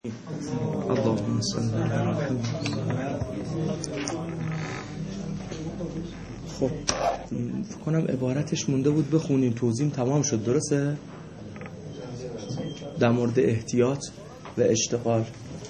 اللهم صل علی محمد. خب فکر کنم عبارتش مونده بود بخونیم، توضیح تمام شد. درسته؟ در مورد احتیاط و اشتغال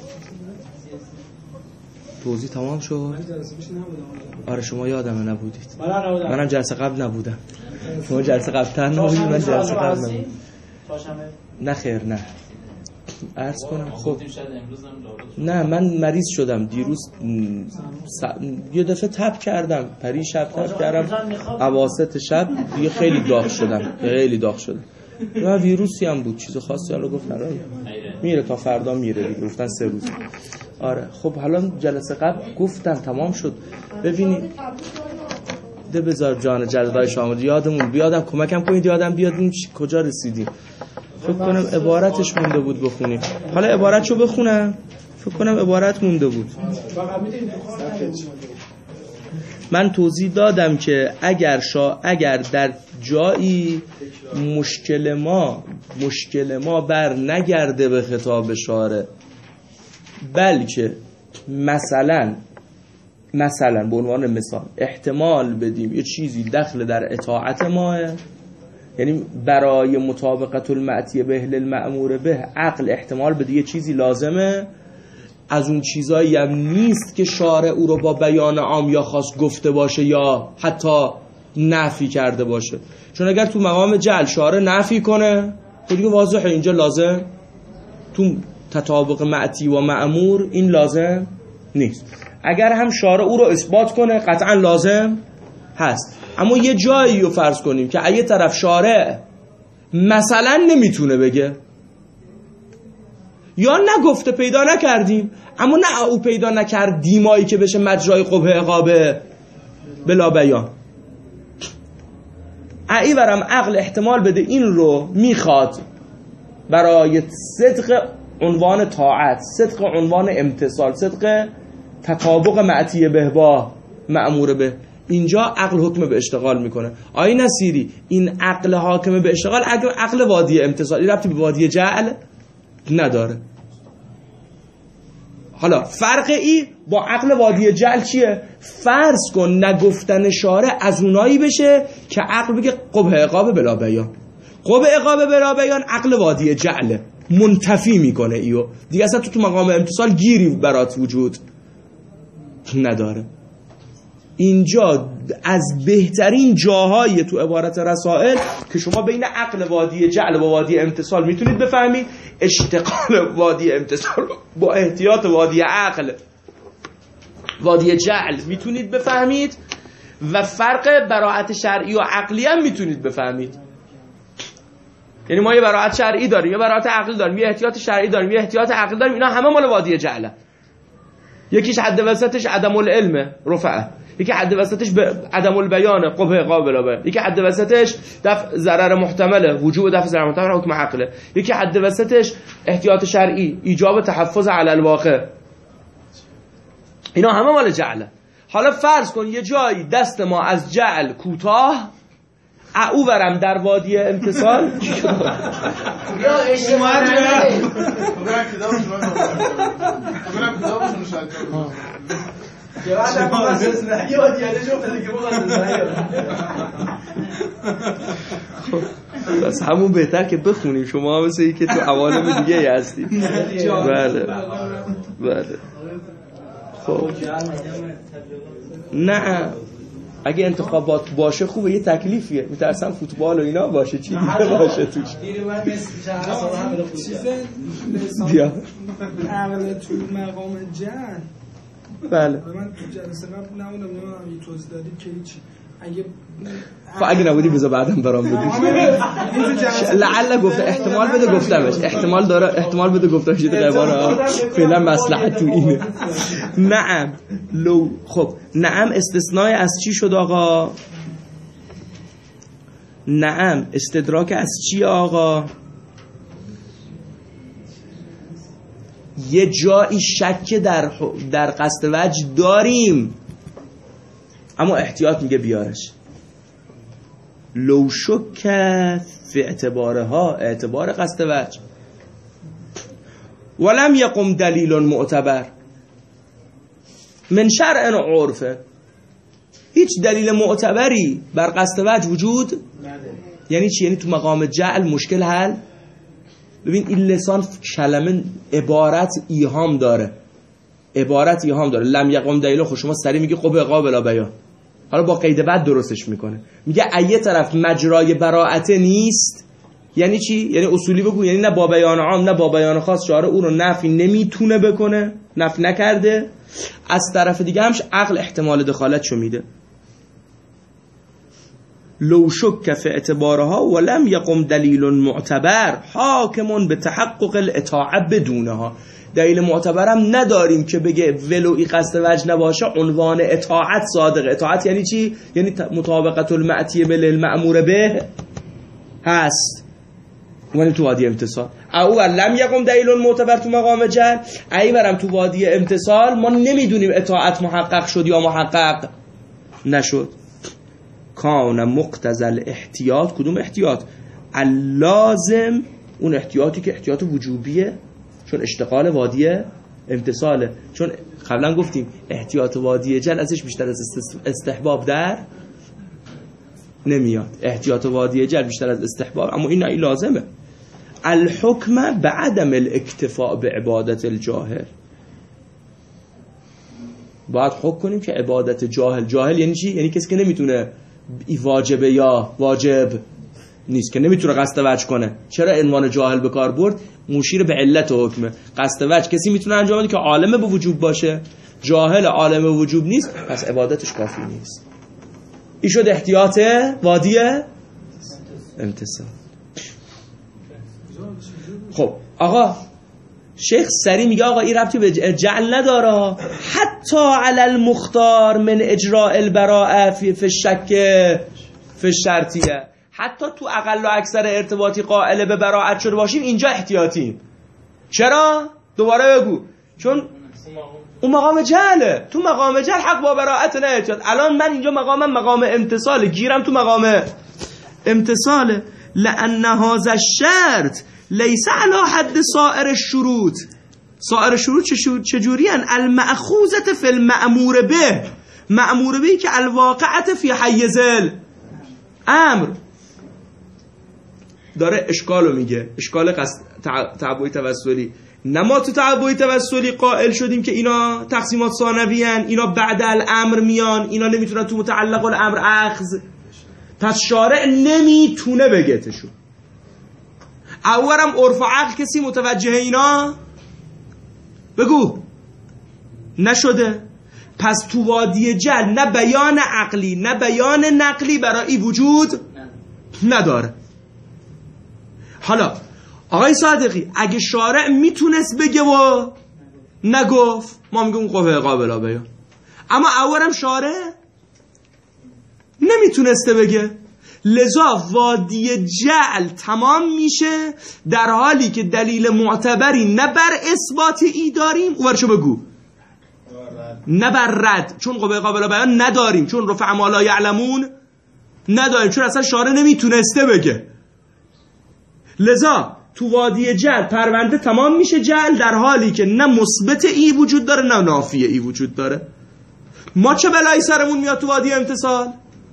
توضیح تمام شد. آره شما یادمه نبودید، منم جلسه قبل نبودم. شما جلسه قبل تر نبودید، من جلسه قبل نبودم. نه خیر نه عرض کنم. خب نه من مریض شدم دیروز، یه دفعه تب کردم، پری شب تب کردم، اواسط شب دیگه خیلی داغ شدم، من ویروسی هم بود، چیز خاصی حالا گفتن میره تا فردا میره دیگه، گفتن 3 روز. آره خب حالا جلسه قبل گفتم تمام شد. ببینید ده بذار جان جلدای شما یادمون بیادم، کمکم کنید یادم بیادیم کجا رسیدیم. فکر کنم عبارتش مونده بود بخونیم. حالا عبارتشو بخونم. فکر کنم عبارت مونده بود. من توضیح دادم که اگر در جایی مشکل ما بر نگرده به خطاب شارع، بلکه مثلا به عنوان مثال احتمال بدیم یه چیزی دخل در اطاعت ماه، یعنی برای مطابقت المعتی به للمأمور به عقل احتمال بده یه چیزی لازمه، از اون چیزایی هم نیست که شارع او رو با بیان عام یا خاص گفته باشه یا حتی نفی کرده باشه. چون اگر تو مقام جعل شارع نفی کنه خب دیگه واضحه اینجا لازم، تو تطابق معتی و مأمور این لازم نیست. اگر هم شارع او رو اثبات کنه قطعا لازم هست. اما یه جایی رو فرض کنیم که اگه طرف شارع مثلا نمیتونه بگه یا نگفته پیدا نکردیم، اما نه او پیدا نکردیمایی که بشه مجرای قبح عقابه بلا بیان، ایورم عقل احتمال بده این رو میخواد برای صدق عنوان طاعت، صدق عنوان امتصال، صدق تطابق معتی به با مأمور به، اینجا عقل حکم به اشتغال میکنه. آیه نصیری این عقل حاکم به اشتغال عقل وادی امتصالی ربطی به وادی جعل نداره. حالا فرق ای با عقل وادی جعل چیه؟ فرض کن نگفتن شارع از اونایی بشه که عقل بگه قبح عقاب بلا بیان. قبح عقاب بلا بیان عقل وادی جعل منتفی میکنه ایو دیگه، اصلا تو مقام امتصال گیری برات وجود نداره. اینجا از بهترین جاهای تو عبارت رسائل که شما بین عقل وادی جعل و وادی امتصال میتونید بفهمید، اشتغال وادی امتصال با احتیاط وادی عقل وادی جعل میتونید بفهمید، و فرق براءت شرعی و عقلی هم میتونید بفهمید. یعنی ما یه براءت شرعی داریم، یه براءت عقلی داریم، یه احتیاط شرعی داریم، یه احتیاط عقلی داریم، اینا همه مال وادی جعله. یکیش حد وسطش عدم العلم رفعه، یکی حد وسطش به عدم البیان قبح عقاب بلا بیان، یکی حد وسطش دفع ضرر محتمله، وجوب دفع ضرر محتمل حکم عقله، یکی حد وسطش احتیاط شرعی ایجاب تحفظ علی الواقع. اینا همه مال جعله. حالا فرض کن یه جایی دست ما از جعل کوتاه، او برم در وادی امتصال یا اشتماعی بس همون بهتر که بخونیم، شما مثل این که تو عوالم دیگه هستی. بله خب نه اگه انتخابات باشه خوبه، یه تکلیفیه، میترسم فوتبال و اینا باشه، چی دیگه باشه توش بیا عقل تو مقام جعل. بله من تو جلسه قبل نبودم، این توضیح دادید که هیچ اگه نبودی بذار بعدم برام بگو. لعل گفته احتمال بده گفتمش، احتمال داره احتمال بده گفتمش دیگه بارا فعلا مصلحت تو اینه. نعم لو خب نعم استثناء از چی شد آقا؟ نعم استدراک از چی آقا؟ یه جایی شک در قصد وجه داریم اما احتیاط میگه بیارش. لو شک فی اعتبارها، اعتبار قصد وجه ولم یقم دلیل معتبر من شرع و عرف، هیچ دلیل معتبری بر قصد وجه وجود یعنی چی؟ یعنی تو مقام جعل مشکل حل. ببین این لسان کلمه عبارت ایهام داره، لم یقم دلیل. خب شما سری میگه قبه قابل بیان، حالا با قید بعد درستش میکنه، میگه ایه طرف مجرای براءت نیست. یعنی چی؟ یعنی اصولی بگو، یعنی نه با بیان عام نه با بیان خاص شارع او رو نفی نمیتونه بکنه، نفی نکرده. از طرف دیگه همش عقل احتمال دخالتشو میده. لو شک فی اعتبارها ولم یقم دلیل معتبر حاکم به تحقق الاطاعه بدونها. دلیل معتبرم نداریم که بگه ولوی قصد وجه نباشه عنوان اطاعت صادقه. اطاعت یعنی چی؟ یعنی مطابقت المعتی بالمأمور به هست، یعنی تو وادی امتصال. او لم یقم دلیل معتبر تو مقام جعل، ای برم تو وادی امتصال ما نمیدونیم اطاعت محقق شد یا محقق نشد. کان مقتضی الاحتیاط، کدوم احتیاط؟ اللازم، اون احتیاطی که احتیاط وجوبیه چون اشتغال وادی امتصاله. چون قبلا گفتیم احتیاط وادی جعل ازش بیشتر از استحباب در نمیاد، احتیاط وادی جعل بیشتر از استحباب، اما این نه لازمه. الحکم بعدم الاکتفاء به عبادت الجاهل، باید حکم کنیم که عبادت جاهل یعنی چی؟ یعنی کسی که نمیتونه واجبه یا واجب نیست، که نمیتونه قصد وجه کنه. چرا عنوان جاهل به کار برد؟ مشیر به علت حکمه. قصد وجه کسی میتونه انجام بده که عالم به وجوب باشه، جاهل عالم به وجوب نیست، پس عبادتش کافی نیست. این شد احتیاط وادی امتصال. خب آقا شیخ سری میگه آقا این ربطی به جعل نداره، حتی علی المختار من اجراء البراءه فی الشک فی الشرطیه، حتی تو اقل و اکثر ارتباطی قائل به براءت شده باشیم اینجا احتیاطیم. چرا؟ دوباره بگو. چون اون مقام جعله، تو مقام جعل حق با براءت نه احتیاط. الان من اینجا مقام امتصاله، گیرم تو مقام امتصاله. لأن هذا الشرط لیس علی حد سائر الشروط. سائر شروط چجوری ان؟ المأخوذة فی المأمور به، مأمور به که الواقعة فی حیز الامر. داره اشکالو میگه، اشکال تعبوی توسلی. نما تو تعبوی توسلی قائل شدیم که اینا تقسیمات ثانوی ان، اینا بعد الامر میان، اینا نمیتونن تو متعلق الامر اخذ، پس شارع نمیتونه بگتشون. اولم عرف و عقل کسی متوجه اینا بگو نشده، پس تو وادی جعل نه بیان عقلی نه بیان نقلی برای وجود نداره. حالا آقای صادقی اگه شارع میتونست بگه و نگفت، ما میگم قوه قابل بیان، اما اولم شارع نمیتونسته بگه، لذا وادی جعل تمام میشه در حالی که دلیل معتبری نه بر اثبات ای داریم، او برشو بگو نه بر رد، چون قوه قابل بیان نداریم، چون رفع ما لا یعلمون نداریم، چون اصلا شارع نمیتونسته بگه. لذا تو وادی جعل پرونده تمام میشه جعل در حالی که نه مثبت ای وجود داره نه نافی ای وجود داره. ما چه بلایی سرمون میاد تو وادی امتصال؟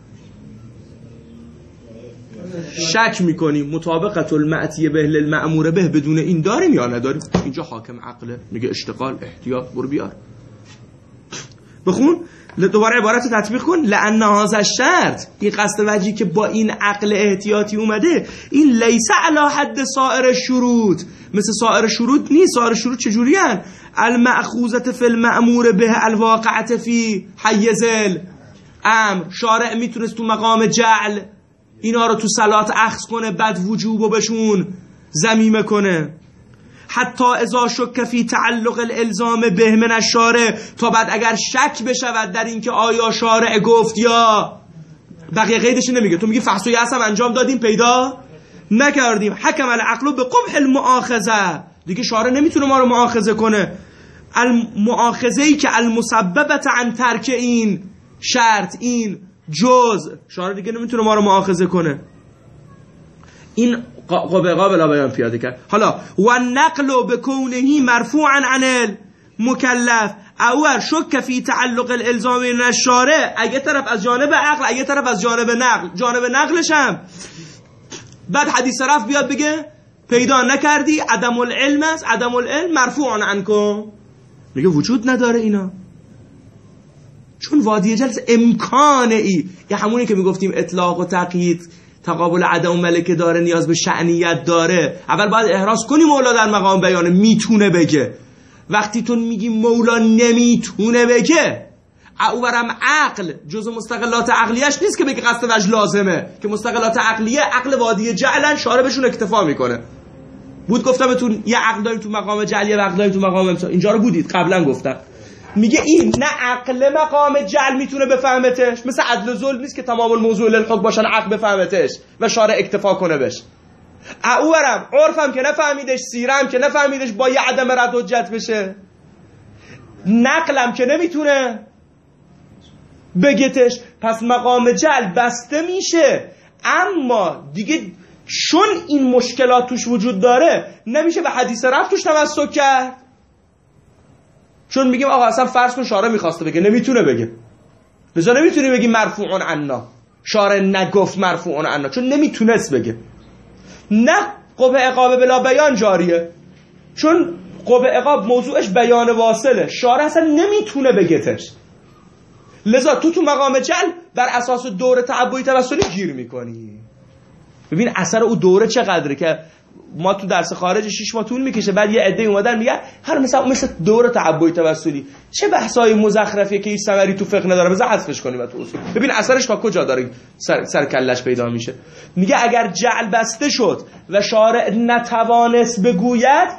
شک میکنیم مطابقت المعتی به المأمور به بدون این داریم یا نداریم. اینجا حاکم عقله، میگه اشتغال احتیاط برو بیار. بخون دوباره عبارت رو تطبیق کن. لأن هذا الشرط، این قصد وجهی که با این عقل احتیاطی اومده، این لیس علی حد سائر شروط، مثل سائر شروط نیست. سائر شروط چجوری هن؟ المأخوذة فی المأمور به الواقعة فی حیز الامر. شارع میتونست تو مقام جعل اینا رو تو صلات اخذ کنه، بعد وجوبو بهشون ضمیمه کنه. حتی اذا شک فی تعلق الالزام به من الشارع، تا بعد اگر شک بشود در اینکه آیا شارع گفت یا بقیه قیدش نمیگه، تو میگی فحص و یأس هم انجام دادیم پیدا نکردیم، حکم العقل به قبح المؤاخذه، دیگه شارع نمیتونه ما رو مؤاخذه کنه. المؤاخذه‌ای که المسببت عن ترک این شرط، این جز، شارع دیگه نمیتونه ما رو مؤاخذه کنه. این قوه اقامه بلا بیان پیاده کرد. حالا و نقل به کونه مرفوعا عن المکلف او شک فی تعلق الالزام من الشارع، اگه طرف از جانب عقل اگه طرف از جانب نقل، جانب نقلش هم بعد حدیث رفع بیاد بگه پیدا نکردی عدم العلم است، عدم العلم مرفوعا عنکم، میگه وجود نداره اینا، چون وادی جلس امکانه ای، یه همونی که میگفتیم اطلاق و تقیید تقابل عدم ملکه داره، نیاز به شأنیت داره. اول باید احراز کنی مولا در مقام بیانه میتونه بگه. وقتی تو میگی مولا نمیتونه بگه، اوورم عقل جزء مستقلات عقلیش نیست که بگه قصد وجه لازمه، که مستقلات عقلیه عقل وادی جعلن شاره بهشون اکتفا میکنه. بود گفتم بهتون یه عقل داریم تو مقام جعل، یه عقل داریم تو مقام امثال، اینجا رو بودید قبلا گفتم. میگه این نه عقل مقام جعل میتونه بفهمتش، مثل عدل و ظلم نیست که تمام الموضوع للحکم باشن عقل بفهمتش و شارع اکتفا کنه بش. اورم عرفم که نفهمیدش، سیرم که نفهمیدش با یه عدم رد حجت بشه، نقلم که نمیتونه بگتش، پس مقام جعل بسته میشه. اما دیگه چون این مشکلات توش وجود داره نمیشه به حدیث رفع توش تمسک کرد، چون میگیم آقا اصلا فرض کن شارع میخواسته بگه نمیتونه بگه، لذا نمیتونی بگی مرفوعون عنا، شارع نگفت مرفوعون عنا چون نمیتونست بگه. نه قوه عقاب بلا بیان جاریه، چون قوه عقاب موضوعش بیان واصله، شارع اصلا نمیتونه بگتش، لذا تو مقام جل بر اساس دوره تعبدی توسلی گیر میکنی. ببین اثر او دوره چقدره که ما تو درس خارج 6 ماه طول میکشه، بعد یه عده اومدن میگن هر مثل دوره تعبدی توسلی چه بحثای مزخرفیه که هیچ ثمری تو فقه نداره، بذار حذفش کنیم تو اصول. ببین اثرش تا کجا داره سر کلش پیدا میشه. میگه اگر جعل بسته شد و شارع نتوانست بگوید،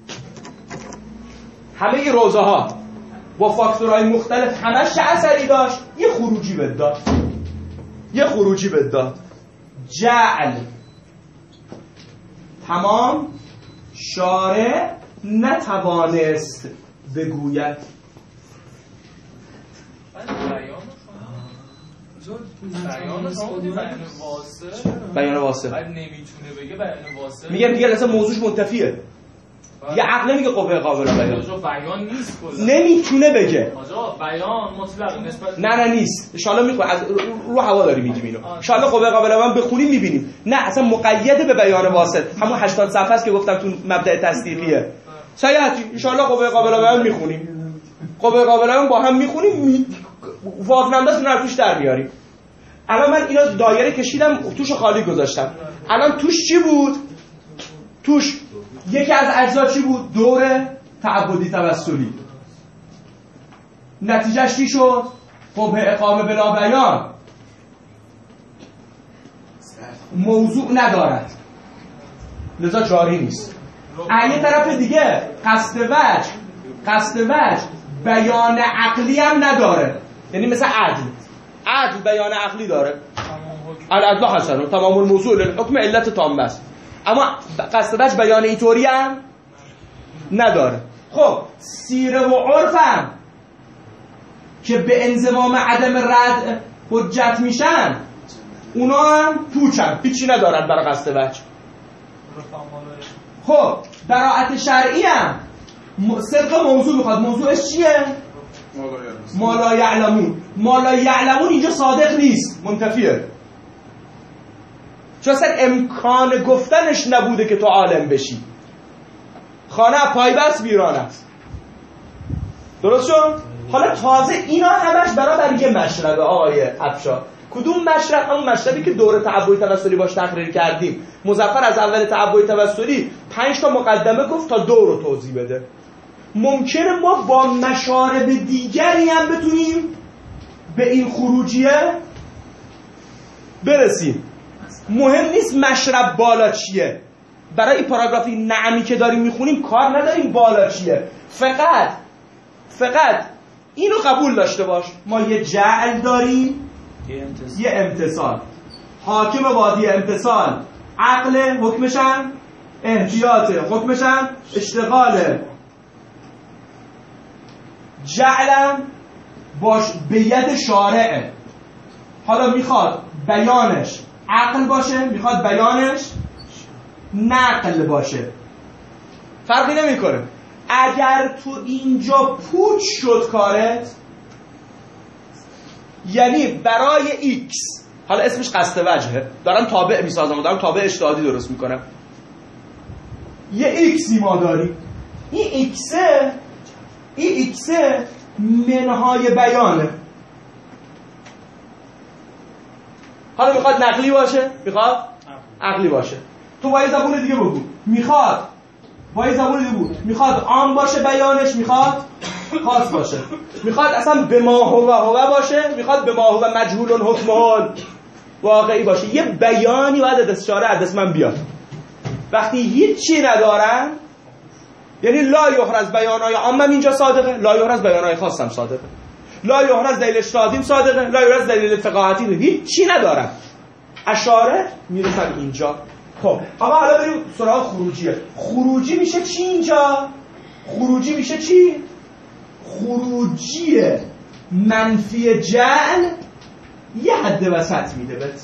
همه روزه ها با فاکتورهای مختلف همش چه اثری داشت؟ یه خروجی بداد. جعل تمام، شارع نتوانست بگوید. بیان واسه نمیتونه بگه بیان واسه، میگم دیگه اصلا موضوعش منتفیه. یه عقل نمیگه قوه قابل بیان، بیان نیست کلا، نمیتونه بگه آجا بیان مطلق نسبت نه نیست. ان شاء الله میخوام از رو هوا داری میگیم اینو، ان شاء الله قوه قابل بیان بخونیم میبینیم. نه اصلا مقید به بیان واسط، همون 80 صفحه است که گفتم تو مبدأ تصدیقیه. سیاحتی ان شاء الله قوه قابل بیان میخونیم، قوه قابل بیان با هم میخونیم، واقعا رو توش در میاریم. الان من اینا دایره کشیدم توش خالی گذاشتم. الان توش چی بود؟ توش یکی از اجزا چی بود؟ دوره تعبدی توسلی. نتیجهش چی شد؟ قبه اقامه بلا بیان موضوع ندارد، لذا جاری نیست. یه طرف دیگه قصد وجه بیان عقلی هم نداره، یعنی مثل عدل بیان عقلی داره، العدل حسن تمام الموضوع للحکم علت تامه است، اما قصد وجه بیان اینطوری هم نداره. خب سیره و عرفم که به انضمام عدم رد حجت میشن، اونا هم پوچن، هیچی ندارن برای قصد وجه. خب براءت شرعی هم صدق موضوع میخواد، موضوعش چیه؟ ما لا یعلمون اینجا صادق نیست، منتفیه، چون اصلا امکان گفتنش نبوده که تو عالم بشی. خانه پایبست ویران است، درست شد؟ حالا تازه اینا همش برای یه مشربه آقای افشار. کدوم مشرب؟ همون مشربی که دوره تعبدی توسلی باش تقریر کردیم. مظفر از اول تعبدی توسلی 5 تا مقدمه گفت تا 2 رو توضیح بده. ممکنه ما با مشارب دیگری هم بتونیم به این خروجیه برسیم. مهم نیست مشرب بالا چیه، برای این پاراگرافی نعمی که داریم میخونیم کار نداریم بالا چیه، فقط اینو قبول داشته باش ما یه جعل داریم، یه امتصال. حاکم وادی امتصال عقل، حکمشن احتیاط، حکمشن اشتغاله. جعلم باش به ید شارعه، حالا میخواد بیانش عقل باشه، میخواد بیانش نقل باشه فرقی نمیکنه. اگر تو اینجا پوچ شد کارت، یعنی برای x، حالا اسمش قصد وجهه، دارم تابع میسازم، دارم تابع اجتهادی درست میکنم، یه x ما داریم، این x منهای بیانه. حالا میخواد نقلی باشه، میخواد عقلی باشه. تو با یه زبون دیگه بگو، میخواد با یه زبون دیگه بگو، میخواد عام باشه بیانش، میخواد خاص باشه، میخواد اصلا به ما هو باشه، میخواد به ما هو مجهول حکمه واقعی باشه. یه بیانی باید دست شارع دست من بیاد. وقتی هیچی ندارم، یعنی لا یحرز بیانای عامم اینجا صادقه، لا یحرز بیانای خاصم صادقه، لا یحرز دلیل اجتهادیم صادقه، لا یحرز دلیل فقاهتی، هیچی ندارم، اشاره میرسن اینجا. خب اما حالا بریم سراغ خروجیه. خروجی میشه چی اینجا؟ خروجی میشه چی؟ خروجی منفی جعل یه حد وسط میده بهت.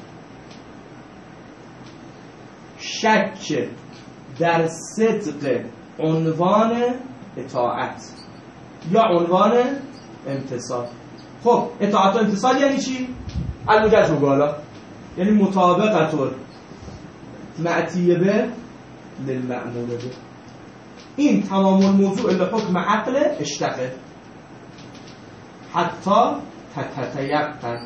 شک در صدق عنوان اطاعت یا عنوان امتصال. خب اطاعت و امتصال یعنی چی؟ المجاز بالا، یعنی مطابقت معتیه به للمأمور به. این تمام الموضوع لحکم عقل اشتقه حتی تتیقن.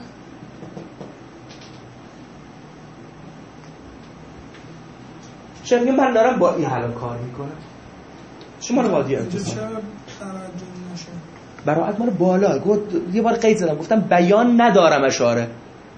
شما میگه من دارم با این حالا کار میکنم، شما رو وادی امتصال براعت مال بالا. گفت یه بار قید زدم گفتم بیان ندارم اشاره،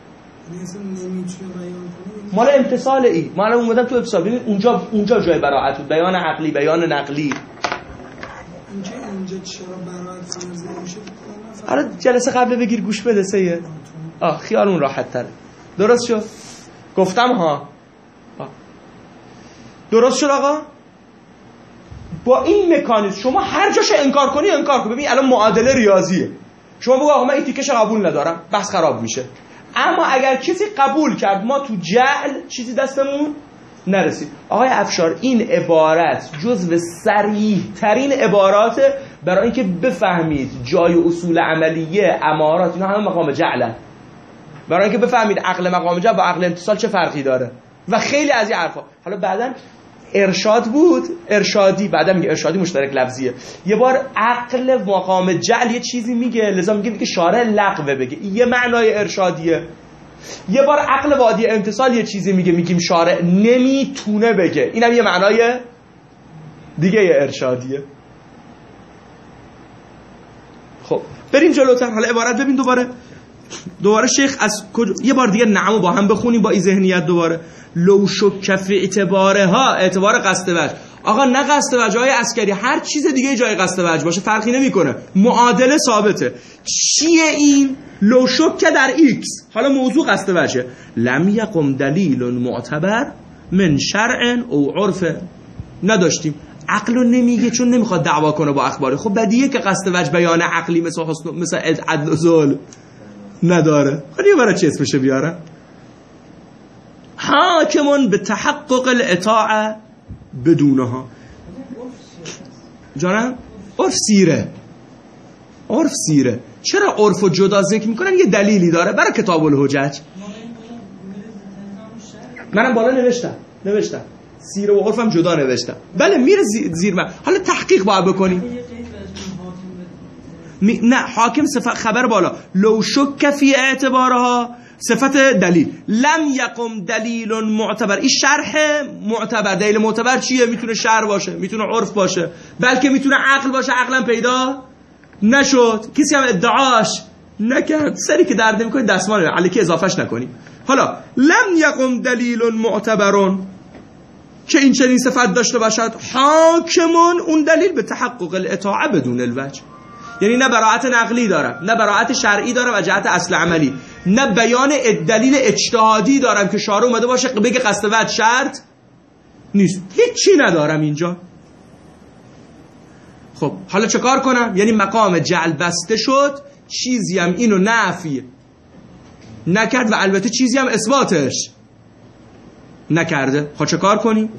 مال امتصال ای. ما الان اومدم تو امتصال، ببین اونجا جای براعت بود، بیان عقلی، بیان نقلی. اینجا چرا براعت فرض نمیشه؟ آره جلسه قبل بگیر گوش بده سید. خیالون راحت تره. درست شد؟ گفتم ها. درست شد آقا؟ با این مکانیزم شما هر جاش انکار کنی انکار کن. ببین الان معادله ریاضیه، شما بگو آقا من این تیکش قبول ندارم، بحث خراب میشه. اما اگر کسی قبول کرد ما تو جعل چیزی دستمون نرسید. آقای افشار این عبارت جزو صریح ترین عبارات برای اینکه بفهمید جای اصول عملیه امارات اینا همه مقام جعلن، برای اینکه بفهمید عقل مقام جعل و عقل امتصال چه فرقی داره و خیلی از این حرفا. حالا بعدن ارشاد بود، ارشادی، بعدا میگه ارشادی مشترک لفظیه. یه بار عقل مقام جعل یه چیزی میگه، لذا میگه شارع لغوه بگه، یه معنای ارشادیه. یه بار عقل وادی امتصال یه چیزی میگه، میگیم شارع نمیتونه بگه، اینم یه معنای دیگه یه ارشادیه. خب بریم جلوتر. حالا عبارت ببین دوباره شیخ از کجا یه بار دیگه نعمو با هم بخونیم با این ذهنیت دوباره. لو شک فی اعتبارها، اعتبار قصد وجه. آقا نه قصد وجه های عسکری، هر چیز دیگه جای قصد وجه باشه فرقی نمیکنه، معادله ثابته. چیه این؟ لو شک در ایکس، حالا موضوع قصد وجه. لم یقم دلیل معتبر من شرع او عرف. نداشتیم، عقلو نمیگه چون نمیخواد دعوا کنه با اخباری. خب بدیه که قصد وجه بیان عقلی مثل عدل و ظلم نداره. خب یه برای چی اسمشه بیاره؟ حاکمون به تحقق الاطاعه بدونها. جانم؟ عرف سیره. چرا عرفو جدا ذکر میکنن؟ یه دلیلی داره برای کتاب الحجج. منم بالا نوشتم سیره و عرفم جدا نوشتم. بله میره زیر من. حالا تحقیق باید بکنیم. نه حاکم صفت خبر بالا. لو شک فی اعتبارها صفت دلیل. لم یقم دلیل معتبر. این شرح معتبر. دلیل معتبر چیه؟ میتونه شرع باشه، میتونه عرف باشه، بلکه میتونه عقل باشه. عقلم پیدا نشد، کسی هم ادعاش نکرد. سری که درد نمیکنه دستمال علیکی اضافهش نکنیم. حالا لم یقم دلیل معتبرون که این چنین صفت داشته باشد، حاکمون اون دلیل به تحقق الاطاعه بدون الوجه. یعنی نه براعت نقلی دارم، نه براعت شرعی دارم و جهت اصل عملی، نه بیان دلیل اجتهادی دارم که شارع اومده باشه بگه قصد وجه شرط نیست. هیچی ندارم اینجا. خب حالا چه کار کنم؟ یعنی مقام جعل بسته شد، چیزی هم اینو نفی نکرد و البته چیزی هم اثباتش نکرده. خب چه کار کنیم؟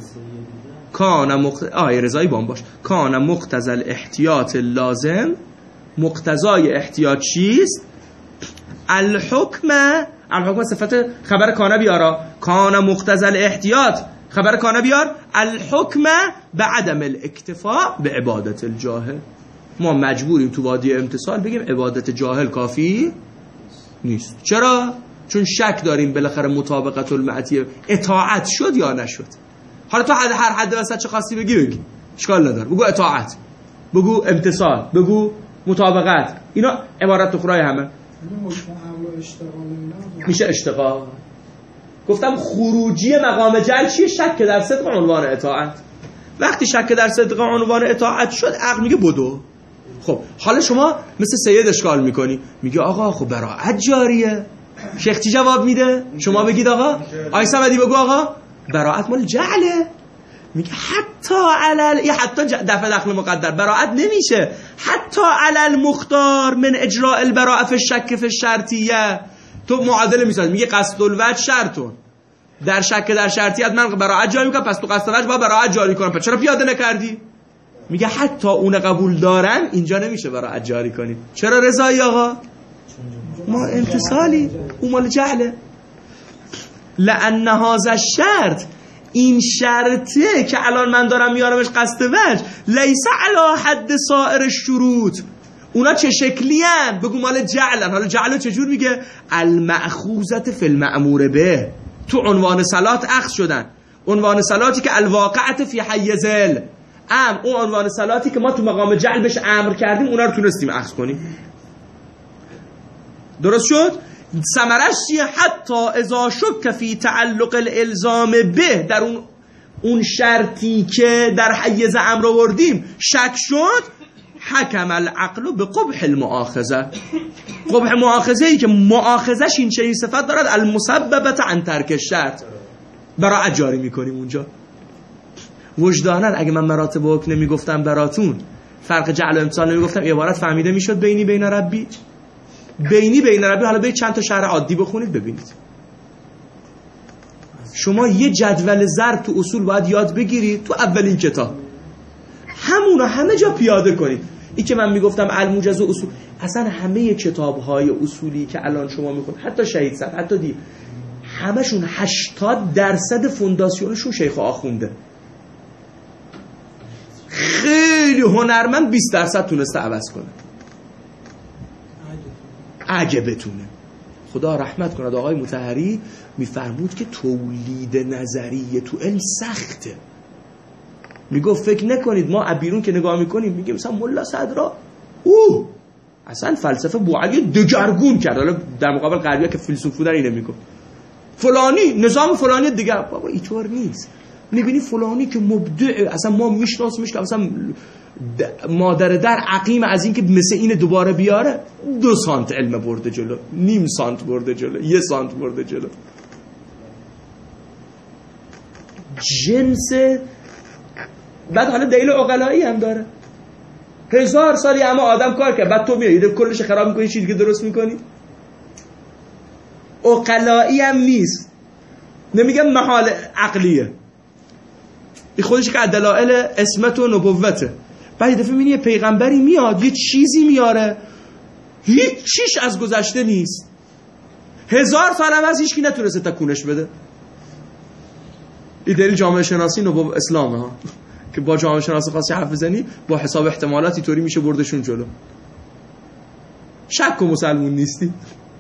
رضایی بام باش. کان مقتضی الاحتیاط لازم، مقتضای احتیاط چیست؟ الحکم صفت خبر کانه بیارا. کان مقتضی الاحتیاط خبر کانه بیار. الحکم به عدم الاکتفاء به عبادت الجاهل. ما مجبوریم تو وادی امتثال بگیم عبادت جاهل کافی نیست. چرا؟ چون شک داریم بالاخره مطابقت المعطیه اطاعت شد یا نشد. حالا تو هر حد وسط چه خاصی بگی اشکال نداره. بگو اطاعت، بگو امتثال، بگو مطابقت. اینا عبارت اخرای همه میشه اشتغال. گفتم خروجی مقام جل چیه؟ شک در صدق عنوان اطاعت. وقتی شک در صدق عنوان اطاعت شد عقل میگه بدو. خب حالا شما مثل سید اشکال میکنی، میگه آقا خب براعت جاریه. شیخ چی جواب میده؟ شما بگید آقا. آی صمدی بگو آقا براعت مال جعله. میگه حتی حتی دفع دخل مقدر براعت نمیشه. حتی علل مختار من اجراء البراءه فی الشک فی الشرطیه. تو معادله میسازی، میگه قصد الوجه شرطون. در شک در شرطیت من براعت جاری میکنم، پس تو قصد الوجه با براعت جاری کنم. پس چرا پیاده نکردی؟ میگه حتی اون قبول دارن اینجا نمیشه براعت جاری کنیم. چرا رضایی آقا؟ ما امتصالی، اون مال جهله. لأن هذا الشرط، این شرطه که الان من دارم میارمش قصد وجه، لیس علی حد سائر الشروط. اونا چه شکلی هن؟ بگو مال جعلن. حالا جعل چجور میگه؟ المأخوذة فی المأمور به. تو عنوان صلات اخذ شدن. عنوان صلاتی که الواقعت فی حیز اون عنوان صلاتی که ما تو مقام جعل بهش امر کردیم اونا رو تونستیم اخذ کنیم. درست شد؟ ثمرش چیه؟ حتی اذا شک فی تعلق الالزام به، در اون شرطی که در حیز امر آوردیم شک شد، حکم العقل به قبح المؤاخذه. قبح مؤاخذه ای که مؤاخذش این چنین صفت دارد، المسببت عن ترک الشرط. براعت جاری میکنیم اونجا. وجدانن اگه من مراتب حکم نمیگفتم براتون، فرق جعل و امتثال نمیگفتم، عبارت فهمیده میشد بینی بین ربی. بینی بین ربی. حالا برید چند تا شرح عادی بخونید ببینید. شما یه جدول ضرب تو اصول باید یاد بگیرید تو اولین کتاب، همونا همه جا پیاده کنید. این که من میگفتم الموجز و اصول، اصلا همه کتاب‌های اصولی که الان شما میخونید، حتی شهید صد، حتی دی، همشون 80% فونداسیونشون شیخ آخونده. خیلی هنرمند 20% تونسته عوض کنه اگه بتونه. خدا رحمت کند آقای مطهری میفرمود که تولید نظریه تو علم سخته. میگفت فکر نکنید ما بیرون که نگاه میکنیم میگیم مثلا ملا صدرا اصلا فلسفه بوعلی دگرگون کرد. حالا در مقابل غربی‌ها که فیلسوف بودن اینه میگفت فلانی نظام فلانی دیگه. بابا اینطور نیست. میبینی فلانی که مبدع، اصلا ما میشناسیمش که اصلا مادر در عقیم از این که مثل این دوباره بیاره 2 سانت علم برده جلو، نیم سانت برده جلو، 1 سانت برده جلو. جنس بعد حالا دلیل عقلایی هم داره. 1000 سالی اما آدم کار کرد، بعد تو میای کلش خراب میکنی، چیزی که درست میکنی. عقلایی هم نیست، نمیگم محال عقلیه. این خودش که دلایل اسمت و نبوته. بعد دفعه میبینی یه پیغمبری میاد یه چیزی میاره هیچ چیش از گذشته نیست. 1000 سال هم از هیچکی نتونسته تکونش بده. این دلیل جامعه شناسی نبوت اسلامه ها، که با جامعه شناسی خاصی حرف بزنی با حساب احتمالاتی طوری میشه بردشون جلو. شک و مسلمون نیستی.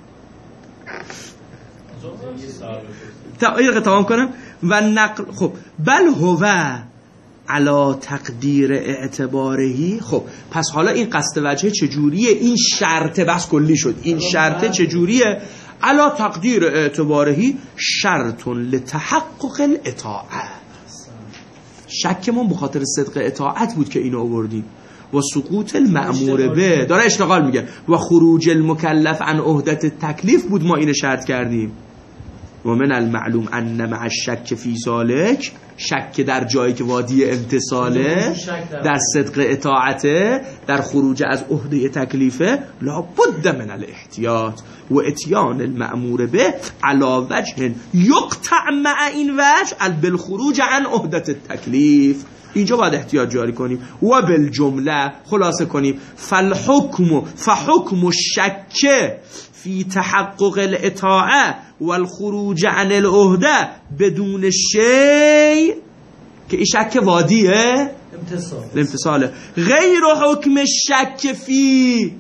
تمام کنم و نقل. خب بل هو علا تقدیر اعتبارهی. خب پس حالا این قصد وجه چجوریه؟ این شرط بس کلی شد. این شرط چجوریه؟ علا تقدیر اعتبارهی شرط لتحقق الاطاعه. شکمون بخاطر صدق اطاعت بود که اینو آوردیم. و سقوط المأمور به، داره اشتغال میگه، و خروج المکلف عن عهدت تکلیف بود ما اینو شرط کردیم. و من المعلوم ان مع الشک فی ذالک، شک در جایی که وادی امتصاله، در صدق اطاعته، در خروج از عهده تکلیفه، لا بد من الاحتیاط و اتیان المأمور به علی وجه یقطع مع این وجه بالخروج عن عهده التکلیف. اینجا باید احتیاط جاری کنیم. و بالجمله خلاصه کنیم، فحکم الشک فی تحقق الاطاعه والخروج عن العهده بدون شیء، که این شک وادیه امتصاله، غیر حکم شک فی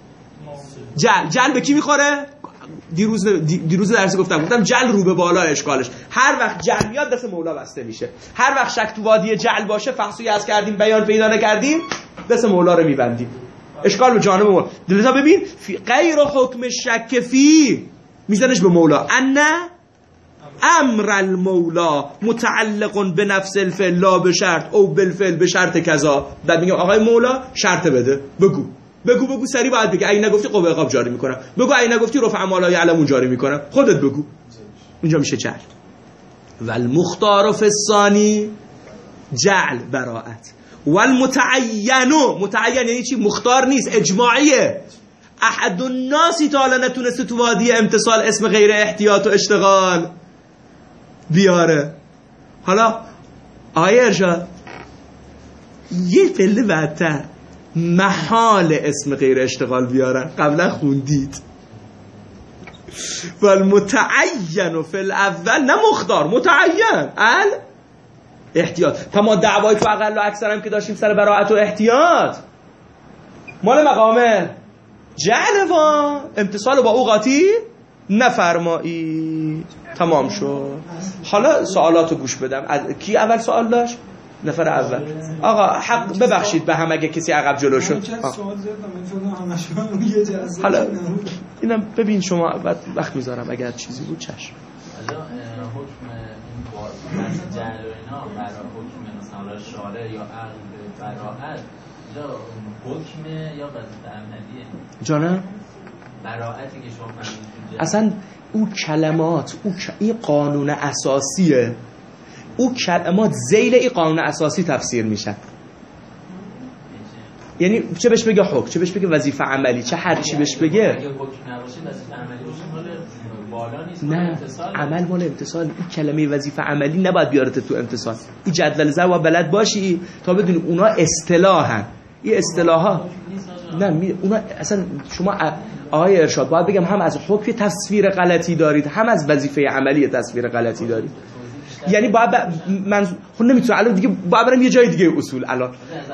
جل به کی میخوره؟ دیروز درسی گفتم جل رو به بالا اشکالش، هر وقت جل میاد دست مولا بسته میشه. هر وقت شک تو وادی جل باشه، فحصی از کردیم بیان پیدا نکردیم، دست مولا رو میبندیم، اشکال به جانب مولا. دلتا ببین غیر حکم شک فی میزنش به مولا، ان امر المولا متعلق به نفس الفعل لا به شرط او بالفعل به شرط کذا. بعد میگم آقای مولا شرط بده، بگو سری باید بگی، اگه نگفتی قوه عقاب جاری میکنم، بگو اگه نگفتی رفع ما لا یعلمون جاری میکنم، خودت بگو. اینجا میشه جعل. والمختار فی الثانی جعل براءت. متعین یعنی چی؟ مختار نیست، اجماعیه. احد الناسی تا حالا نتونسته تو وادی امتصال اسم غیر احتیاط و اشتغال بیاره. حالا آیه ارشاد یه پله بعدتر محال اسم غیر اشتغال بیارن، قبلا خوندید. والمتعین فی الاول، نه مختار، متعین احتیاط. تمام دعوای تو اقل و اکثر هم که داشتیم سر براءت و احتیاط مال مقامه جعل و امتصال با او قاطی نفرمایید. تمام شد. حالا سوالاتو گوش بدم. کی اول سوال داشت؟ نفر اول. آقا حق ببخشید به هم اگه کسی عقب جلو شد. حالا اینم ببین شما بعد وقت میذارم اگر چیزی بود چشم. حالا حکم این جعل و اینا برای حکم مثلا شارع یا عقل براءت یا حکم یا وظیفه عملیه؟ جانم براءتی که شما فهمیدید اصلا او کلمات این قانون اساسیه، او کلمات ذیل این قانون اساسی تفسیر میشن. یعنی چه بهش بگه حکم، چه بهش بگه وظیفه عملی، چه هر چی بهش بگه. اگه حکم نباشه وظیفه عملی باشه مال بالا نیست، نه عمل مال امتصال. این کلمه وظیفه عملی نباید بیارته تو امتصال. این جدول ضرب و بلد باشی تا بدونی اونا اصطلاحن. این اصطلاحا نه اونا اصلا شما آقای ارشاد باید بگم هم از حکم تصویر غلطی دارید، هم از وظیفه عملی تصویر غلطی دارید. یعنی باید من خب نمیتونم الان دیگه باید برم یه جای دیگه اصول. الان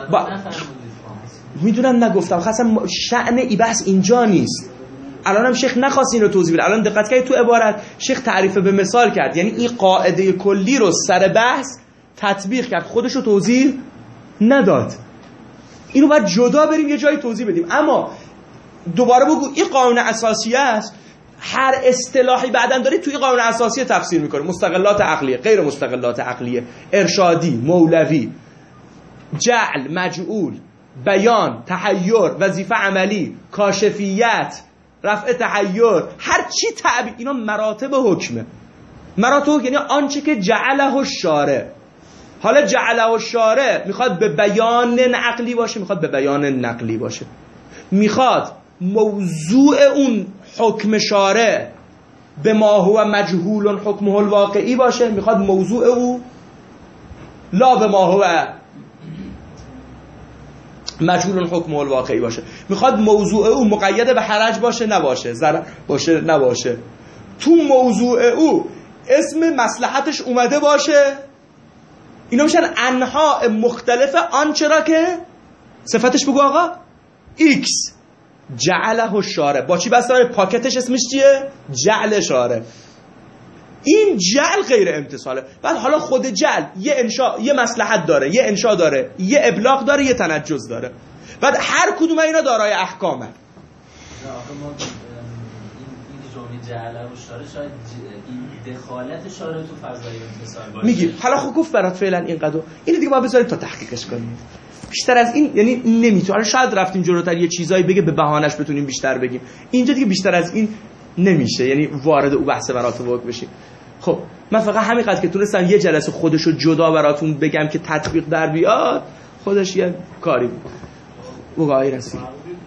میدونم نگفتم خاصم شأن ای بحث اینجا نیست. الانم شیخ نخواست این رو توضیح بده. الان دقت کنید تو عبارت شیخ تعریف به مثال کرد، یعنی این قاعده کلی رو سر بحث تطبیق کرد، خودش رو توضیح نداد. اینو باید جدا بریم یه جایی توضیح بدیم. اما دوباره بگو این قانون اساسی است، هر اصطلاحی بعدن دارید توی قانون اساسی تفسیر میکنه. مستقلات عقلیه، غیر مستقلات عقلیه، ارشادی، مولوی، جعل، مجعول، بیان، تحیر، وظیفه عملی، کاشفیت، رفع تحیر، هر چی تعبیر، اینا مراتب حکمه. مراتب یعنی آنچه که جعله الشارع. حالا جعله الشارع میخواد به بیان عقلی باشه، میخواد به بیان نقلی باشه، میخواد موضوع اون حکم شارع به ما هو مجهول حکمه الواقعی باشه، میخواد موضوع او لا به ما هو مجهول حکمه الواقعی باشه، میخواد موضوع او مقید به حرج باشه نباشه، ضرر باشه نباشه، تو موضوع او اسم مصلحتش اومده باشه. اینا میشن انواع مختلف آنچه را که صفتش بگو آقا ایکس جعله الشارع. با چی بس داره؟ پاکتش اسمش چیه؟ جعل شارع. این جعل غیر امتصاله. بعد حالا خود جعل یه انشاء، یه مصلحت داره، یه انشاء داره، یه ابلاغ داره، یه تنجز داره. بعد هر کدوم اینا دارای احکامه. این جعل الشارع شاید این دخالت شارع تو فضای امتصال باشه. میگی حالا خب گفت برات فعلا اینقدر، اینو دیگه باید بذارید تا تحقیقش کنیم. بیشتر از این یعنی نمیتونه. شاید رفتیم جلوتر یه چیزایی بگه به بهانش بتونیم بیشتر بگیم. اینجا دیگه بیشتر از این نمیشه، یعنی وارد او بحث مراتب حکم بشیم. خب من فقط همینقدر که تونستم یه جلسه خودشو جدا براتون بگم که تطبیق در بیاد، خودش یه کاری بود. وقایی رسید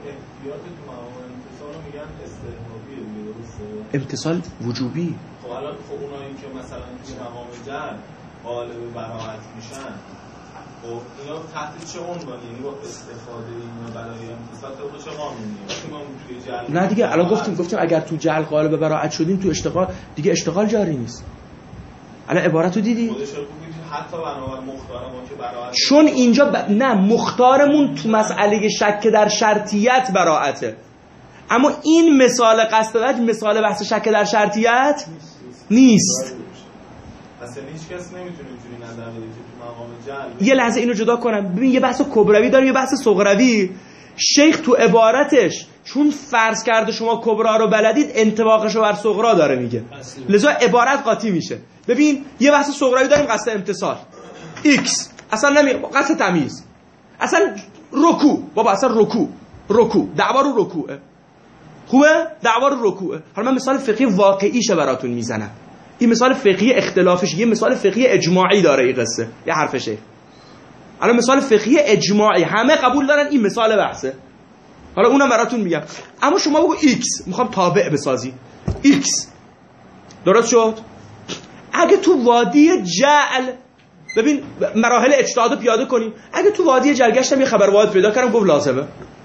امتصال وجوبی. خب الان اونایی که مثلا توی مقام جر قالب براعت میشن، خب اینا تحت چه عنوانی؟ یعنی با استفاده اینا برای امتصال طبق چه قانونیه؟ نه دیگه الان گفتیم اگر تو جعل قالب براعت شدیم تو اشتغال دیگه اشتغال جاری نیست. الان عبارتو دیدی؟ خودش رو حتی بنابر مختار ما که براعت، چون اینجا نه مختارمون تو مسئله شک در شرطیت براعته، اما این مثال قصد وجه مثال بحث شک در شرطیت نیست. اصلا هیچ کس نمیتونه اینجوری نظر بده که تو مقام جعل. یه لحظه اینو جدا کنم. ببین یه بحث کبروی داریم، یه بحث صغروی. شیخ تو عبارتش چون فرض کرده شما کبرا رو بلدید انطباقش رو بر صغرا داره میگه، لذا عبارت قاطی میشه. ببین یه بحث صغروی داریم، قصد امتصال ایکس اصلا قصد تمیز، اصلا رکوع بابا، اصلا رکوع دعوا رو رکوعه، خوبه دعوا رو رکوعه. حالا من مثال فقهی واقعیشه براتون میزنم. این مثال فقهی اختلافش یه مثال فقهی اجماعی داره این قصه، یه حرفشه. الان مثال فقهی اجماعی همه قبول دارن این مثال بحثه، حالا اونم براتون میگم. اما شما بگو ایکس میخوام تابع بسازی، ایکس درست شد؟ اگه تو وادی جعل، ببین مراحل اجتهاد رو پیاده کنیم، اگه تو وادی جعل گشتم یه خبر واحد پیدا کردم گفت لازمه،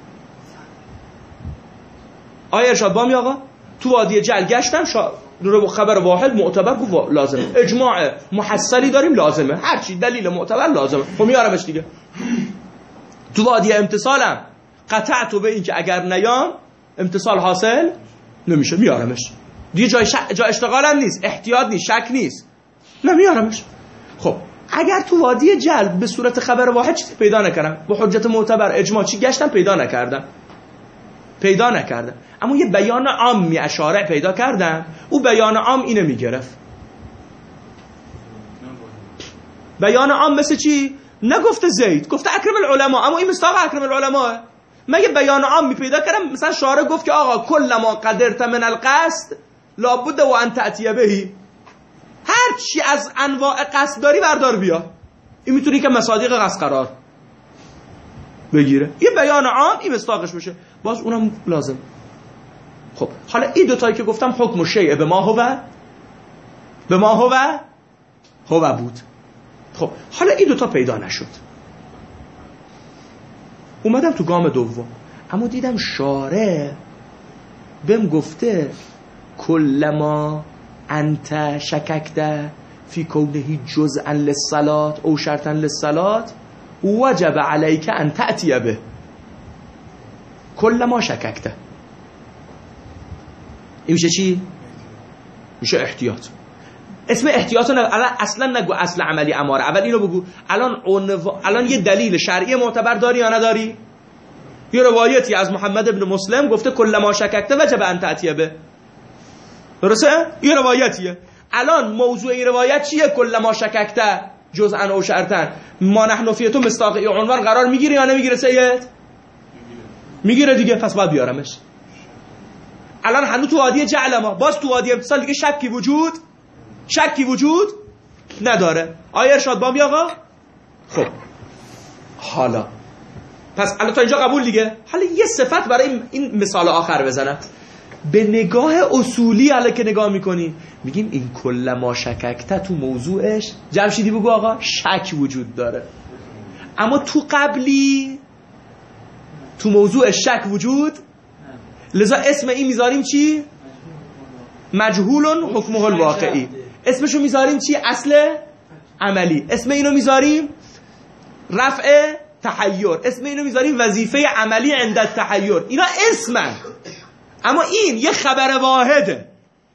آیا ارشاد بامی آقا تو وادی جعل گشتم خبر واحد معتبر گفت لازمه، اجماع محصلی داریم لازمه، هرچی دلیل معتبر لازمه، خب میارمش دیگه. تو وادی امتصالم قطعت به این که اگر نیام امتصال حاصل نمیشه، میارمش دیگه. جای اشتغالم نیست، احتیاط نیست، شک نیست، نمیارمش. خب اگر تو وادی جعل به صورت خبر واحد چیزی پیدا نکردم، با حجت معتبر اجماع چی گشتم پیدا نکردم، اما یه بیان عامی اشارع پیدا کردم، او بیان عام اینو میگرفت. بیان عام مثل چی؟ نگفته زید، گفته اکرم العلماء، اما این مستاق اکرم العلماء. من یه بیان عامی پیدا کردم، مثلا شارع گفت که آقا کل ما قدرت من القصد لابد و ان تأتی بهی، هر چی از انواع قصد داری بردار بیا. این میتونی که مصادیق قصد قرار بگیره، یه بیان عام این مستاقش بشه، باز اونم لازم. خب حالا این دوتایی که گفتم حکم شیء به ما هو بود. خب حالا این دوتا پیدا نشد، اومدم تو گام دوم، اما دیدم شارع بهم گفته کلما انت شککت فی کونه جزءا للصلاة او شرطا للصلاة وجب علیک ان تأتی به. کلما شککت این میشه چی؟ میشه احتیاط. اسم احتیاط رو اصلا نگو اصل عملی اماره، اول اینو بگو. الان یه دلیل شرعی معتبر داری یا نداری؟ یه روایتی از محمد ابن مسلم گفته کلما شککت وجب ان تأتی به، درسته؟ یه روایتیه. الان موضوع این روایت چیه؟ کلما شککت جزءا او شرطا، ما نحن فی تو مستاقی عنوان قرار میگیره یا نمیگیره سید؟ میگیره دیگه، پس باید بیارمش. الان هنوز تو وادی جعل، ما باز تو وادی امتصال دیگه شکی وجود نداره. آیا ارشاد بامی آقا؟ خب حالا پس الان تا اینجا قبول دیگه. حالا یه صفت برای این مثال آخر بزنم. به نگاه اصولی الان که نگاه میکنیم میگیم این کل ما شککت تو موضوعش جمشیدی بگو آقا شک وجود داره، اما تو قبلی تو موضوع شک وجود، لذا اسم این میذاریم چی؟ مجهول حکمه الواقعی. اسمشو میذاریم چی؟ اصل عملی. اسم اینو میذاریم رفع تحیر. اسم اینو میذاریم وظیفه عملی عند التحیر. اینا اسمن، اما این یه خبر واحده.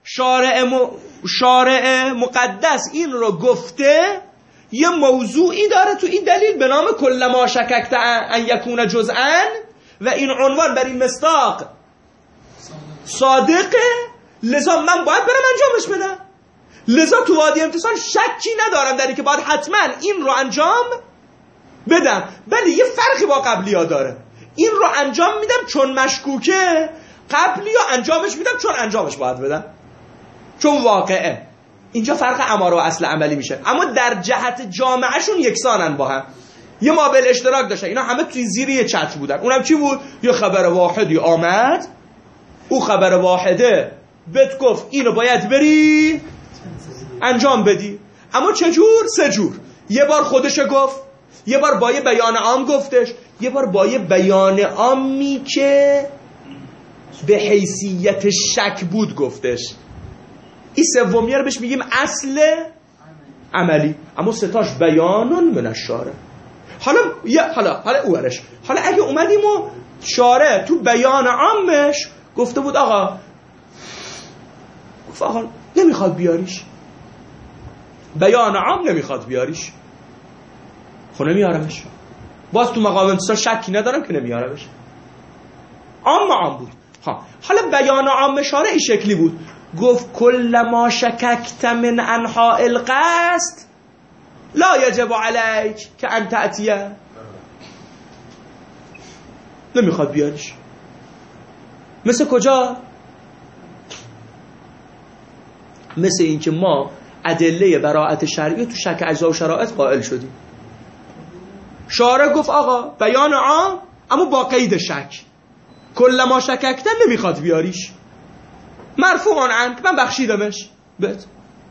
شارع مقدس این رو گفته، یه موضوعی داره تو این دلیل به نام کل ما شککت ان یکون جزءا، و این عنوان بر این مصداق صادقه، لذا من باید برم انجامش بدم. لذا تو وادی امتصال شکی ندارم در اینکه باید حتما این رو انجام بدم. ولی یه فرقی با قبلی ها داره، این رو انجام میدم چون مشکوکه، قبلی ها انجامش میدم چون انجامش باید بدم، چون واقعه. اینجا فرق اماره و اصل عملی میشه، اما در جهت جامعهشون یکسانن با هم، یه مابل اشتراک داشتن، اینا همه توی زیر یه چتر بودن. اونم چی بود؟ یه خبر واحدی آمد، او خبر واحده بهت گفت اینو باید بری انجام بدی. اما چجور؟ سه جور. یه بار خودش گفت، یه بار با یه بیان عام گفتش، یه بار با یه بیان عامی که به حیثیت شک بود گفتش. این سومیه رو بهش میگیم اصل عملی، اما ستاش بیانون من الشارع. حالا اورش، حالا اگه اومدیم و شارع تو بیان عامش گفته بود آقا نمیخواد بیاریش، بیان عام نمیخواد بیاریش، خب نمیارمش، باز تو مقام انتصار شکی ندارم که نمیارمش، عام بود. حالا بیان عام شارع این شکلی بود، گفت کل ما شککت من انحاء القصد لا یجب علیک که ان تأتیه. نمیخواد بیاریش. مثل کجا؟ مثل این که ما ادله براءت شرعی تو شک اجزا و شرائط قائل شدیم. شارع گفت آقا بیان عام اما با قید شک، کل ما شککتن نمیخواد بیاریش، مرفوعان عنک، من بخشیدمش بهت،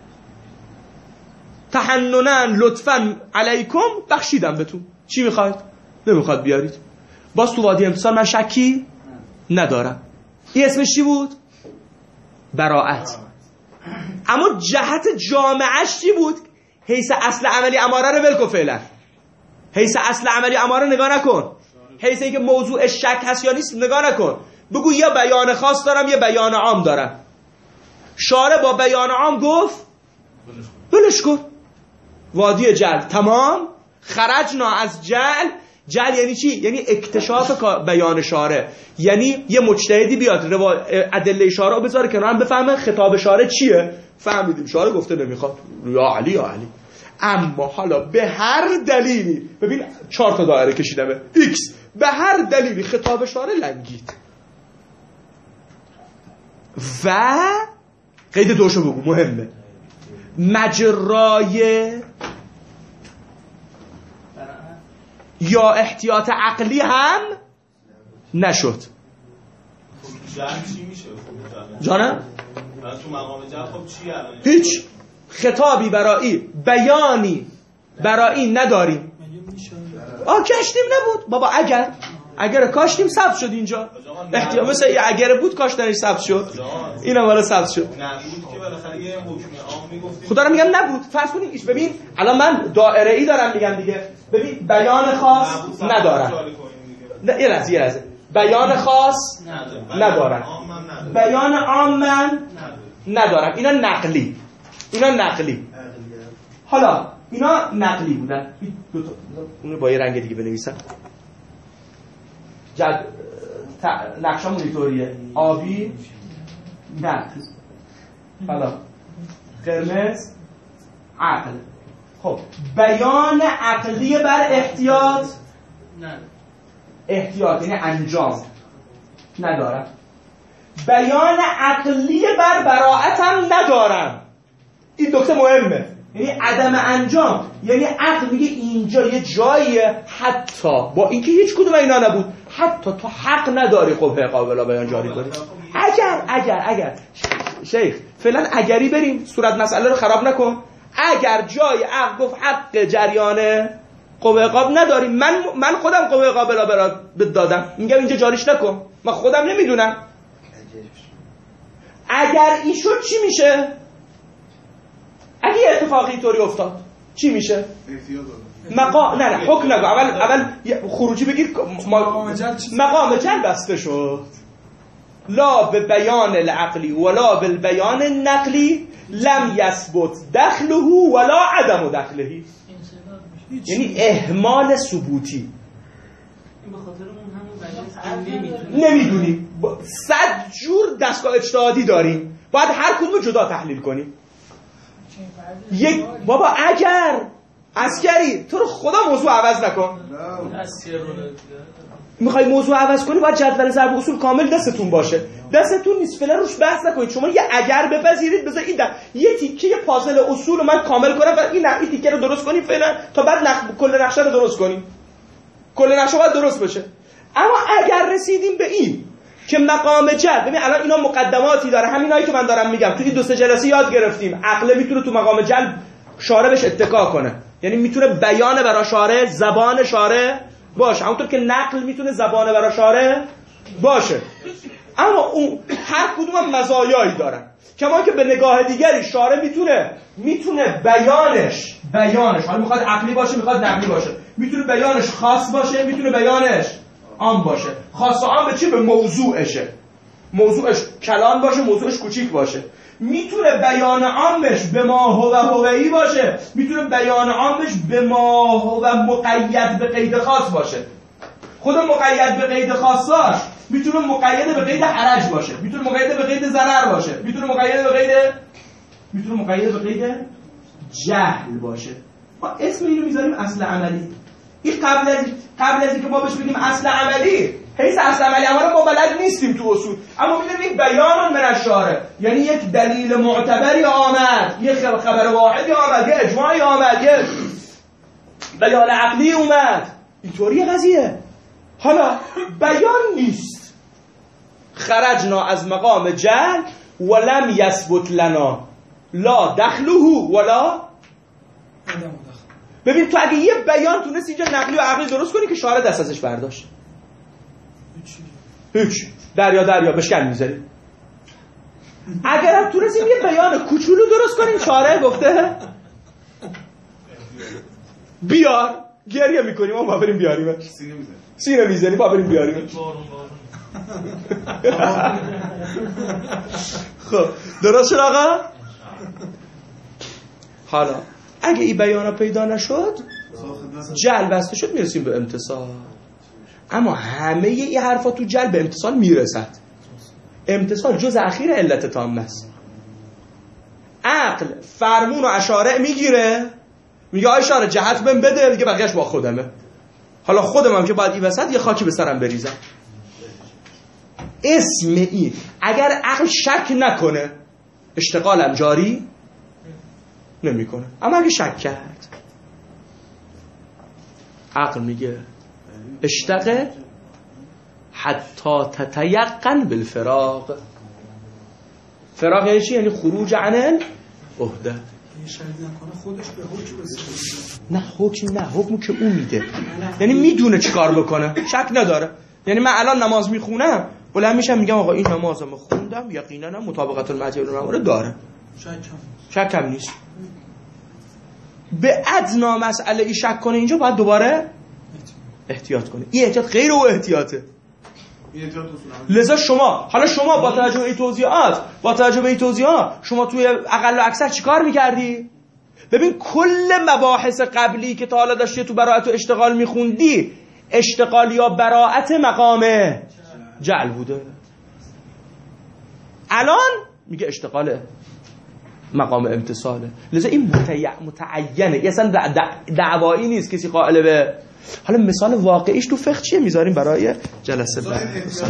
تحنناً لطفاً علیکم بخشیدم بهتون، چی میخواید؟ نمیخواد بیارید. باز تو وادی امتصال من شکی ندارم. این اسمش چی بود؟ براءت. اما جهت جامعهش چی بود؟ حیث اصل عملی اماره رو ولکن فعلا، حیث اصل عملی اماره نگاه نکن، حیث اینکه موضوع شک هست یا نیست نگاه نکن، بگو یه بیان خاص دارم یه بیان عام دارم. شارع با بیان عام گفت بلش کن، وادی جل تمام، خرجنا از جل. جل یعنی چی؟ یعنی اکتشاف بیان شارع، یعنی یه مجتهدی بیاد ادله شارع رو بذاره کنار هم بفهمه خطاب شارع چیه. فهمیدیم شارع گفته نمیخواد، یا علی یا علی. اما حالا به هر دلیلی، ببین 4 تا دایره کشیدمه ایکس، به هر دلیلی خطاب شارع لنگید و قید دوشو بگو مهمه، مجرای یا احتیاط عقلی هم نشد. جل چی میشه؟ جانم؟ تو مقام جل خب چی الان؟ هیچ خطابی برایی، بیانی برایی نداریم. کاشتیم نبود بابا، اگر کاشتیم ثبت شد اینجا. احتیاط مثل اگر بود کاشتنش ثبت شد، اینم والا ثبت شد. نبود که بالاخره یه حکم عام میگفتیم. خدا رو میگم نبود. فرض کنید ایش، ببین الان من دایره ای دارم میگم دیگه، ببین بیان خاص ندارم. یه لحظه بیان خاص ندارم، بیان عام من ندارم. اینا نقلی. حالا اینا نقلی بودن. اونو با یه رنگ دیگه بنویسم. نقشه مونیتوریه آبی نقل، حالا قرمز عقل. خب بیان عقلی بر احتیاط یعنی انجام ندارم. بیان عقلی بر براءت هم ندارم. این نکته مهمه، یعنی عدم انجام، یعنی عقل میگه اینجا یه جاییه حتی با اینکه هیچ کدوم اینا نبود، حتی تو حق نداری قبه قابل بیان جاری کنی. اگر شیخ فعلا اگری بریم، صورت مسئله رو خراب نکن. اگر جای عقل گفت حق جریان قوه عقاب نداریم، من خودم قوه عقاب دادم، میگم اینجا جاریش نکن، من خودم نمیدونم. اگر این شد چی میشه؟ اگه اتفاقی طوری افتاد چی میشه؟ نه حکم نگو، اول خروجی بگیر. مقام جل بسته شد، لا به بیان العقلی ولا بالبیان النقلی لم یثبت دخله ولا عدم دخله، یعنی اهمال ثبوتی. نمیدونیم، 100 جور دستگاه اجتهادی داریم، باید هر کدوم جدا تحلیل کنیم. یک بابا اگر عسکری تو رو خدا موضوع عوض نکن. میخوای موضوع عوض کنی باید جدول ضرب اصول کامل دستتون باشه. دستتون نیست، فعلا روش بحث نکنید. شما یه اگر بپذیرید بذار این یه تیکه پازل اصول رو من کامل کنم و این تیکه رو درست کنیم فعلا تا بعد کل نقشه رو درست کنیم. کل نقشه باید درست بشه. اما اگر رسیدیم به این که مقام جل، ببین الان اینا مقدماتی داره، همینایی که من دارم میگم تو این 2 جلسه یاد گرفتیم. عقل میتونه تو مقام جل شارع بهش اتکا کنه، یعنی میتونه بیان برای شارع، زبان شارع باشه، همونطور که نقل میتونه زبان برای شارع باشه. اما اون هر کدوم هم مزایایی دارن. کما که به نگاه دیگری شارع میتونه بیانش حالا میخواد عقلی باشه میخواد نقلی باشه، میتونه بیانش خاص باشه میتونه بیانش عام باشه. خاص و عام به چی؟ به موضوعشه. موضوعش کلان باشه، موضوعش کوچیک باشه. میتونه بیان عامش به ما هو هویی باشه، میتونه بیان عامش به ما هو مقید به قید خاص باشه. خود مقید به قید خاصاش میتونه مقید به قید حرج باشه، میتونه مقید به قید ضرر باشه، میتونه مقید به قید جهل باشه. ما اسم اینو میذاریم اصل عملی. این قبل از اینکه ما بهش بگیم اصل عملی، حیث اصل عملی اما ما بلد نیستیم تو اصول، اما میدونیم یک بیان من الشارع، یعنی یک دلیل معتبری آمد، یک خبر واحدی آمد، یک اجماعی آمد، یک بیان عقلی اومد. اینطوری قضیه. حالا بیان نیست، خرجنا از مقام جل ولم یثبت لنا لا دخله ولا. ببین تو اگه یه بیان تونست اینجا نقلی و عقلی درست کنی که شارع دست ازش برداشت، هیچ دریا بشکن میذاری. اگر هم تونستیم یه بیان کوچولو درست کنیم شارع گفته بیار، گریه میکنیم ما بریم بیاریمش، سینه میزنی با بریم بیاریمش. خب درست شد آقا؟ حالا اگه این بیانا پیدا نشد جل بسته شد میرسیم به امتصال. اما همه این حرفا تو جل به امتصال میرسد. امتصال جز اخیر علت تامه است. عقل فرمون و اشارع میگیره، میگه اشاره جهت بهم بده، دیگه بقیه‌اش با خودمه. حالا خودم هم که باید این وسط یه خاکی به سرم بریزم. اسم این اگر عقل شک نکنه اشتغالم جاری نمیکنه. اما اگه شک کرد، عقل میگه اشتغل حتی تتیقن بالفراغ. فراغ یعنی چی؟ یعنی خروج عن العهده. شک نکنه خودش به حکم رسیده. نه حکمو که اون میده، یعنی میدونه چی کار بکنه، شک نداره. یعنی من الان نماز میخونم بلند میشم میگم آقا این نمازم خوندم یقینا مطابقت المعجل رو داره، شک هم نیست. به ادنا مسئله ای شک کنه اینجا باید دوباره احتیاط کنه. این احتیاط غیر او احتیاطه. لذا شما با توجه به این توضیحات شما توی اقل و اکثر چیکار میکردی؟ ببین کل مباحث قبلی که تا حالا داشتی تو براءت و اشتغال میخوندی، اشتغال یا براءت مقام جعل بوده. الان میگه اشتغال مقام امتصاله. لذا این متعینه، یه اصلا دعوایی نیست کسی قائل به. حالا مثال واقعیش تو فقه چیه میذاریم برای جلسه بعد.